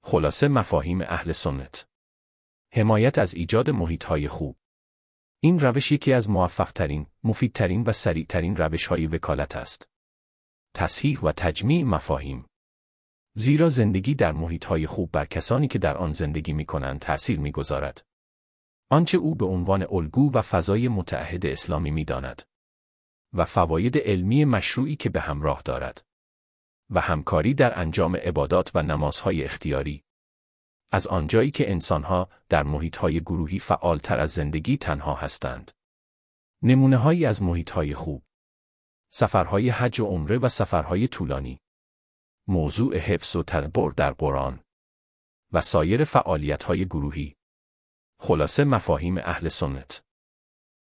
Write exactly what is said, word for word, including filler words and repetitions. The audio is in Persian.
خلاصه مفاهیم اهل سنت. حمایت از ایجاد محیط‌های خوب. این روش یکی از موفق‌ترین، مفیدترین و سریع‌ترین روش‌های وکالت است. تصحیح و تجمیع مفاهیم. زیرا زندگی در محیط‌های خوب بر کسانی که در آن زندگی می‌کنند تأثیر می‌گذارد. آنچه او به عنوان الگو و فضای متعهد اسلامی می‌داند و فواید علمی مشروعی که به همراه دارد و همکاری در انجام عبادات و نمازهای اختیاری. از آنجایی که انسان‌ها در محیط‌های گروهی فعالتر از زندگی تنها هستند. نمونه‌هایی از محیط‌های خوب: سفرهای حج و عمره و سفرهای طولانی. موضوع حفظ و تدبر در قرآن و سایر فعالیت‌های گروهی. خلاصه مفاهیم اهل سنت.